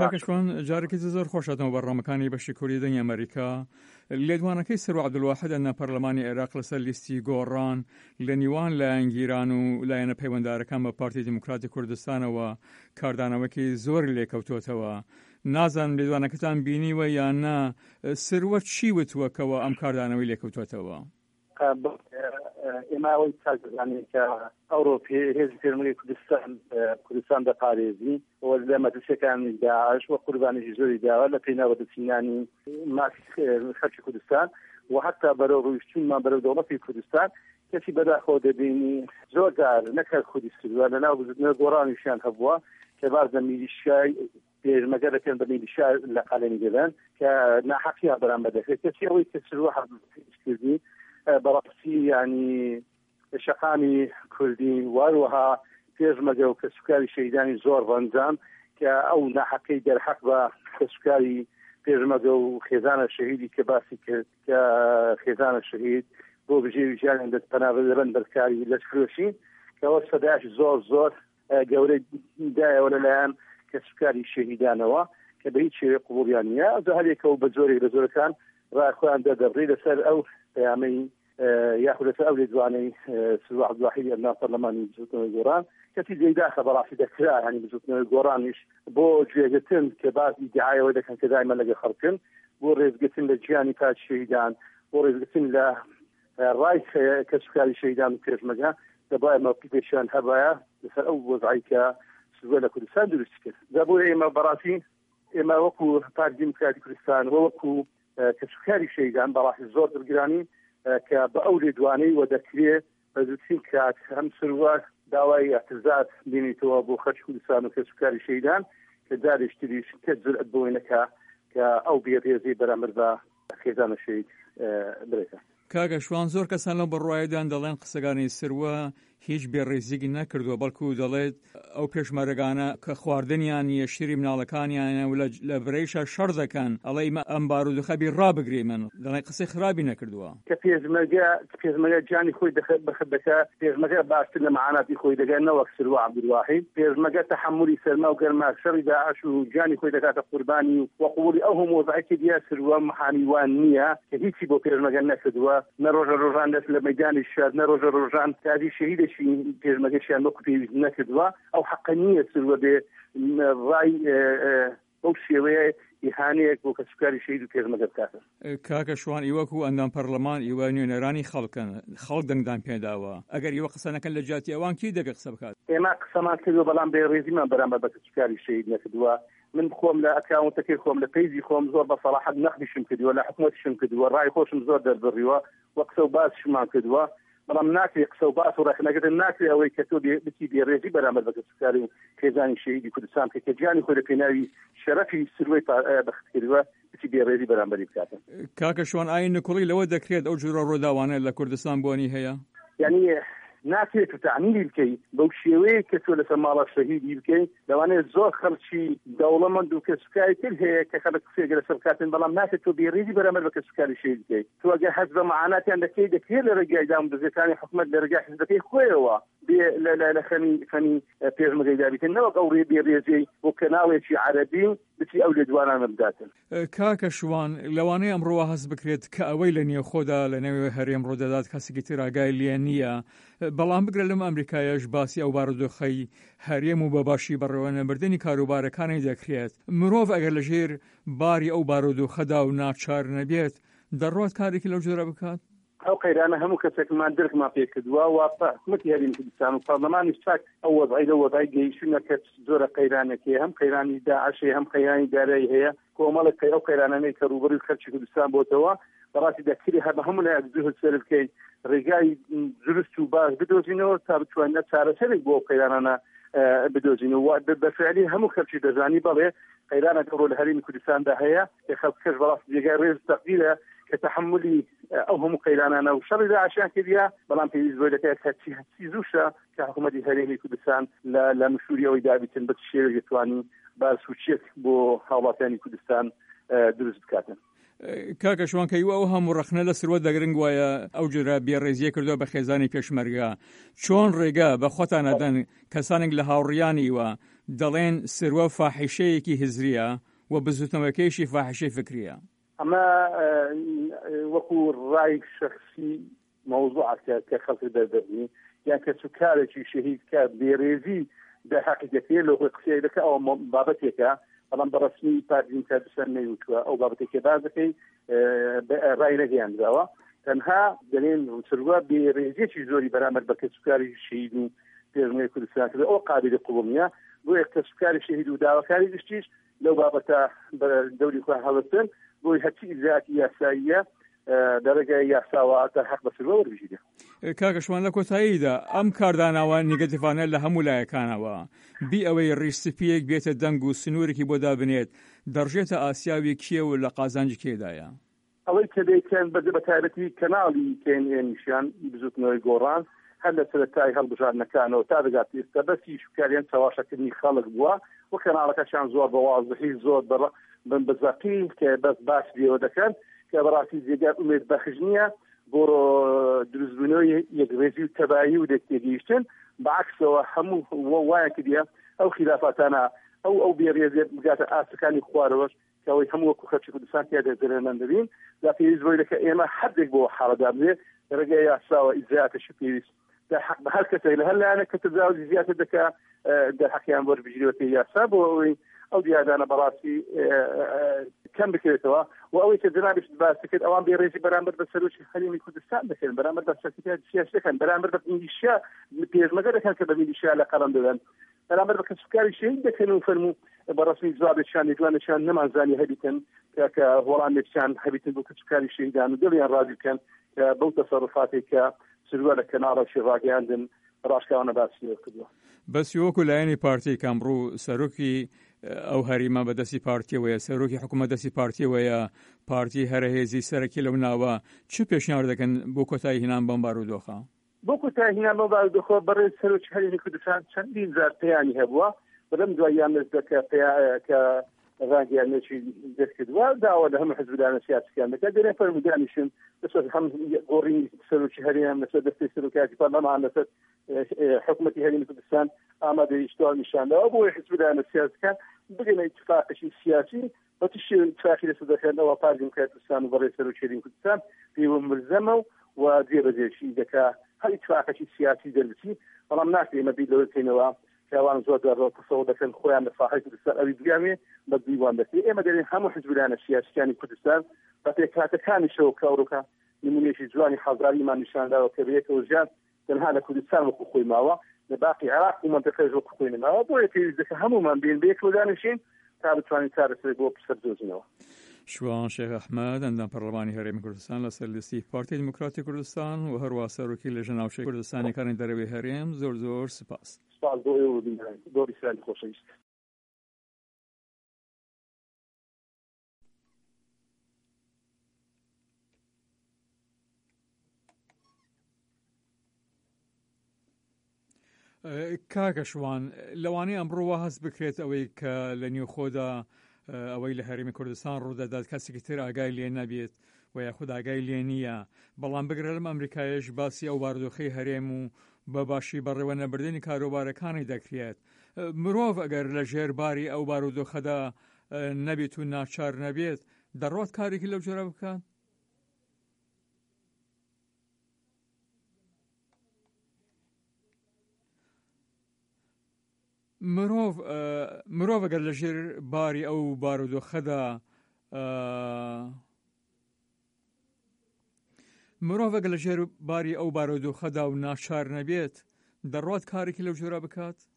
کاکەشوان جارێکی زۆر خۆشاتەوە بەڕامەکانی بەشی کوردی دەنگی ئەمریکا لێدوانەکەی سەرۆ عەبدولواحید لە پەرلەمانی عێراق لەسەر لیستی گۆڕان لە نیوان لایەنگیران و لایەنە پەیوەنددارەکان بە پارتی دیموکراتی کوردستانەوە کاردانەوەکی زۆر لێکەوتوتەوە. نازانم لێدوانەکەتان بینیوە یان نا سروە چی وتووەکەوە ئەم کاردانەوەی لێکەوتوتەوە؟ ئێمە ئەوەی چاکزانین کە ئەوڕۆپی هێزی پێرمەری کوردستان دەپارێزی ئەوە لە مەدرسەکانی داعش و قوربانیی زۆری داوە لە پێناوە دەچینانی خەڵکی کوردستان و حتا بەرەو ڕۆیشتنمان بەرەو دەوڵەتی کوردستان کەسی بەداخەوە دەبینی زۆر جار نەکەر خودی سروە لەناو بزرگترینە گۆڕانیشیان هەبووە کە باز لە میلیشیای پێشمەرگە دەکەن بە میلیشیا لە قالێنی دەبن کە ناحەقیان بەرامبەر دەکرێت کەسی ئەوەی کە سروە هەبووکردی بەڕاستی ینی شەقامی کوردی واروەها پێشمەرگە و کەسوکاری شەهیدانی زۆر ڕەنجام کە ئەو ناحەقەی دەرحەق بە کەسوکاری پێشمەرگە و خێزانە شەهیدی کە باسی کرد کە خێزانە شەهید بۆ بژێوی ژیانیان دەستپەنابە دەبن بەرکاری لەشکرۆشی کە ئەوە سەدایش زۆر گەورەی دایەوە لەلایەن کەسوکاری شەهیدانەوە کە بە هیچ شێوەیە قبوڵیان نییە ئەو هەرێکەوە بە زۆرێک لە زۆرەکان ڕاخۆیان دەدەبڕی لەسەر ئەو پەیامەی یاخود لەسەر ئەو لێدوانەی سروە عەبدولواحید لە پەرلەمانی بزوتنەوەی گۆڕان کەسی جێداخە بەڕاستی دەکرا هەنی بزوتنەوەی گۆڕانیش بۆ گوێگرتن کە باز ئیدعایەوە دەکەن کە دایما لەگە خەڵکن بۆ ڕێزگرتن لە گیانی پاش شەهیدان بۆ ڕێزگرتن لە ڕای کەسوکاری شەهیدان و پێشمەرگە دەبایە مەوقی پێشیان هەبایە لەسەر ئەو وەزعی کە سروە لە کوردستان دروست کرد دەبوو ئێمە بەڕاستی ئێمە وەکو پارتی دیموکراتی کوردستان وەکو کەسوکاری شەهیدان بەڕاستی زۆر دڵگرانی کە بە ئەو لێدوانەی وە دەکرێت بە زووترین کات هەم سروە داوای اعتزاز بینیتەوە بۆ خەڵکی کوردستان و کەسوکاری شەهیدان کە جارێک تریش کە جورئەت بۆی نەکا کە ئەو بێڕێزی بەرامبەر بە خێزانە شەهید برێتە. کاکەشوان زۆر کەسان لەو بەڕوایدان دەڵێن قسەگانی سروە هیچ بێڕێزیی نەکردووە بەڵکو دەڵێت ئەو پێشمەرگانە کە خواردنیان نیە شیری مناڵەکانیانە و لە برەیشە شەڕ دەکەن ئەڵێ ئەم بارودۆخەبی ڕابگرێ من دەڵێن قسەی خراپی نەکردووە کە پێشمەرگە جانی خۆی بەخبەکە پێشمەرگە باشتر لە معاناتی خۆی دەگەن نەوەک سروە عەبدولواحید پێشمەرگە تەحملی سەرما و گەرما شەڕی داعش و جانی خۆی دەکاتە قوربانی و قبوڵی ئەو هەموو وەزعێکی دیار سروە محامیوان نییە کە هیچی بۆ پێشمەرگە نەکردووە نە ڕۆژە ڕۆژان دەست لە مەیدانی شار نە ڕۆژە ڕۆژان کاری شەهیدێکی پێشمەرگەشیان وەکو پێویست نەکردووە ئەو حەقە نییە سروە بێ ڕای ئەو شێوەیە ئیهانەیەک بۆ کەسوکاری شەهید و پێشمەرگە بکاتن. کاکەشوان ئیوەکو ئەندام پەرلەمان ئیوە نوێنەرانی خەڵکن خەڵک دەنگدان پێداوە ئەگەر ئیوە قسە نەکەن لە جاتی ئەوان کی دەگە قسە بکات؟ ئێمە قسەمان کردووە بەڵام بێڕێزیمان بەرامبەر بە کەسوکاری شەهید نەکردووە من خۆم لە ئەکاونتەکەی خۆم لە پیجی خۆم زۆر بە سەراحەت نەخدیشم کردووە لە حکومەتیشم کردووە ڕای خۆشم زۆر دەربڕیوە وە قسە و باسشمان کردووە بەڵام ناکرێت قسە و باس و ڕێخنەکردن ناکرێت ئەوەی کە تۆ بچی بێڕێزی بەرامبەر بە کەسوکاری و خێزانی شەهیدی کوردستان کە گیانی خۆی لە پێناوی شەرەفی سروەی بەخت کردووە بچی بێڕێزی بەرامبەری بکاتن. کاکەشوان ئاین نکوڵی لەوە دەکرێت ئەو جۆرە ڕۆداوانە لە کوردستان بۆنی هەیە؟ یعنی ناکرێت تەعمیری بکەیت بەو شێوەیە کە تۆ لەسەر ماڵە شەهیدی بکەیت لەوانەیە زۆر خەڵکی دەوڵەمەند و کەسوکاری تر هەیە کە خەڵک قسێک لەسەر بکاتن بەڵام ناکرێت تۆ بێڕێزی بەرامبەر بە کەسوکاری شەهید بکەیت تۆ ئەگە حەز بە معاناتیان دەکرێت لە ڕێگای داموزەکانی حکومەت لە ڕێگای حیزبەکەی خۆیەوە لە خەمی پێشمەرگەی دابیتن نەوەک ئەو بێڕێزی بۆ کەناوێکی عەرەبی بچی ئەو لێدوانانە بداتن. کاکەشوان لەوانەیە ئەمڕۆوە هەست بکرێت کە ئەوەی لە نێوخۆدا لە نێوێ هەرێم ڕۆدەدات کەسێکی تر ئاگای لێ نییە بەڵام بگرە لەم ئەمریکایەش باسی ئەو بارودۆخەی هەرێم و بەباشی بەڕێوەبردننی کاروبارەکانی دەکرێت مرۆڤ ئەگەر لەژێر باری ئەو بارودۆخەدا و ناچار نەبێت دەڕوات کارێکی لەو جۆرە بکات؟ ئەو قەیرانە هەموو کەسێکمان درکمان پێ کردووە و حکومەتی هەرێمی کوردستان و پەرلەمانی چاک ئەو وەزعی لە وەزعی گەیشتوونە کە زۆرە قەیرانێکی هەم قەیرانی داعشی هەم قەیرانی دارایی هەیە کۆمەڵێک ئەو قەیرانانەی کە ڕوبەروی خەڵکی کوردستان بۆتەوە بەڕاستی دەکری هەر هەموو لای جوهد سەر بکەین ڕێگای دروست و باش بدۆزینەوە تا بتوانێت چارەسەرێک بۆ ئەو قەیرانانە بدۆزینەوە بەفعلی هەموو خەڵکی دەزانی بەڵێ قەیرانە کە ڕۆ لە هەرێمی کوردستاندا هەیە کە خەڵکەش بەڕاستی جێگای ڕێز تەقدیرە کە تەحملی ئەو هەموو قەیرانانە و شەڕی داعشیان کردیا بەڵام پێویست بۆی دەکات هەرچی زووشە کە حکومەتی هەرێمی کوردستان لە مشوری ئەوەی دابیتن بە شێوەیەک دەتوانی باس و چێک بۆ هاوڵاتیانی کوردستان دروست بکاتن. کاکەشوان کەیوە ئەو هەموو ڕەخنە لە سروە دەگرنگ وایە ئەو جۆرە بێڕێزیە کردووە بە خێزانی پێشمەرگە چۆن ڕێگە بە خۆتان ئەدەن کەسانێک لە هاوڕیانیوە دەڵێن سروە فاحیشەیەکی هزریە و بزوتنەوەکەیشی فاحیشەی فکریە. ئەمە وەکو ڕای شخصی مەوزوعەکە کە خەڵکی دەردەبنی یان کە سوکارێکی شەهید کە بێڕێزی دە حەقیقەتەیە لە قسەی دەکە ئەوە بابەتێکە بەڵام بەڕسمی پارتین کە بسەر نەیوتووە ئەو بابەتێکە باز دەکەی ڕای نەگەیاندراوە تەنها دەڵێن سروە بێڕێزیەکی زۆری بەرامبەر بە کە سوکاری شەهید و پێشمەرگەی کوردستان کرد ئەو قابلی قبوڵ نییە بۆیە کە سوکاری شەهید و داواکاری گشتیش لەو بابەتە دەوری خۆیان هەڵەستن بۆی هەرچی ئیجراءاتی یاساییە دەرەگای یاساوە تا حەق بە سروە وەربژێرێ. کاکەشوان لە کۆتاییدا ئەم کارداناوە نیگەتیڤانە لە هەموو لایەکانەوە بی ئەوەی ڕیسپیەک بێتە دەنگ و سنوورێکی بۆ دابنێت دەڕژێتە ئاسیاوی کێ و لە قازانجی کێدایە. ئەوەی کە دەیکەن بە تایبەتی کەناڵی KNN-نیشان بزوتنەوەی گۆڕان هەر لە سەرەتای هەڵبژاردنەکانەوە تا دەگات ئێستا بەسی شکاریان چاواشەکردنی خەڵک بووە و کەناڵەکەشان زۆر بە واضحی زۆر بەزەقی کە بەس باش لێوە دەکەن کە بەڕاستی جێگای ئومێد بەخش نییە بۆ دروستبوونەوەی یەکڕێزی و تەبایی و دەستێگەیشتن بەعکسەوە هەموو وایە کردە ئەو خلافاتانە ئەو بێڕێزێ بگاتە ئاسەکانی خوارەوەش کەەوەی هەموو وەکو خەرچی کوردستان تێدا دەرێنان دەبین دا پێویست بۆی دەکە ئێمە هەردێک بۆ حاڵەدا بێ ڕێگای یاساوە ئیجراءاتەشی پێویست حق بە هەر کەسێک لە هەر لایەنە کە تجاوزی زیاتر دەکا دەرحەقیان وەربژێرێتە یاسا بۆ ئەوەی ئەو دیادانە بەڕاستی کەم بکرێتەوە و ئەوەی کە جنابیش باس کرد ئەوان بێڕێزی بەرامبەر بە سەرۆکی هەرێمی کوردستان دەکەن بەرامبەر بە سەرکردەکانی سیاسی دەکەن بەرامبەر بە میلیشیا پێشمەرگە دەکەن کە بە میلیشیا لە قەڵەم دەدەن بەرامبەر بە کەسوکاری شەهید دەکەن و فەرموو بەڕسمی جوابێکیان لێدوانەشان نەمانزانی هەبیتن کە هۆڵانێکیان هەبیتن بۆ کەسوکاری شەهیدان و دڵیان ڕازی بکەن کە بەو تەسەڕفاتێک کە سروە لە کەناڵەشی ڕاگەیاندن ڕاشکاوانە باسی کردووە. بەسی وەکو لایەنی پارتی کامڕوو سەرۆکی ئەو هەریمە بەدەستی پارتیەوەیە سەرۆکی حکوومەت دەستی پارتیەوەیە پارتی هەرەهێزی سەرەکی لەو ناوە چ پێشنیار دەکەن بۆ کۆتایی هێنان بەم بارودۆخە؟ بۆ کۆتایی هێنان بەم بارودۆخە بەڕێز سەرۆکی هەرێمی کوردستان چەندین جار پەیامی هەبووە بەڵام دواییان نزدەکە کە ڕاگەیانێکی دەستکردووە داوا لە هەموو حزبدانە سیاسیەکان دەکات دەرێن فەرمودانیشن لەسەر هەم گۆڕینی سەرۆکی هەرێم لەسەر دەستی سەرۆکاتی پەرلەمان لەسەر حکوومەتی هەرێمی کوردستان ئامادەیشتوان نیشاندەوە بۆ حزبدانە سیاسیەکان بگەنە اتفاقی سیاسی بەتیش اتفاقی لەسەر دەکەنەوە پارتی کوردستان و بەڕێز سەرۆکی هەرێمی کوردستان پێوە ملزەمە و جێبەجێشی دەکا هەر اتفاقی سیاسی دەربچی بەڵام ناکرێ ئێمە بیر لەوە بکەینەوە کەوان زۆر دەڕۆ تەسەوڕ دەکەن خۆیان لە ساحەی کوردستان ئەوی بگامێ بە دیوان دەکرێت ئێمە دەرێن هەموو حزبدانە سیاسیەکانی کوردستان بە پێکهاتەکانیشەوە کەوڕۆکە نمونێکی جوانی حەزاریمان نیشانداوە کە بەیەکەوە ژیان تەنها لە کوردستان وەکو خۆی ماوە لە باقی عێراق و مەنتەقەی وەکو خۆی نماوە بۆیە پێویست دەکە هەموومان بێن بەیەکەوە دانیشین تا بتوانین چارەسەری بۆ سەردۆزینەوە. شوان شێخ ئەحمەد ئەندام پەرلەمانی هەرێمی کوردستان لەسەر لیستی پارتی دیموکراتی کوردستان و هەروە سەرۆکی لێژە ناوچەی کوردستانیەکانی دەرەوەی هەرێم زۆر زۆر سپاس. سپاس بۆ ئێوە دۆری سەرانی خۆشەویست. کاکەشوان لەوانەیە ئەمڕۆوە هەست بکرێت ئەوەی کە لە نێوخۆدا ئەوەی لە هەرێمی کوردستان ڕوودەدات کەسێکی تر ئاگای لێ نەبێت و یاخود ئاگای لێ نییە بەڵام بگرە لەم ئەمریکایەش باسی ئەو بارودۆخەی هەرێم و بە باشی بەڕێوە نەبردنی کاروبارەکانی دەکرێت مرۆڤ ئەگەر لە ژێرباری ئەو بارودۆخەدا نەبێت و ناچار نەبێت دەڕوات کارێکی لەو جۆرە بکات؟ مرۆڤ ئەگەر لە ژێر باری ئەو بارودۆخەدا و ناچار نەبێت دەڕوات کارێکی لەو جۆرە بکات؟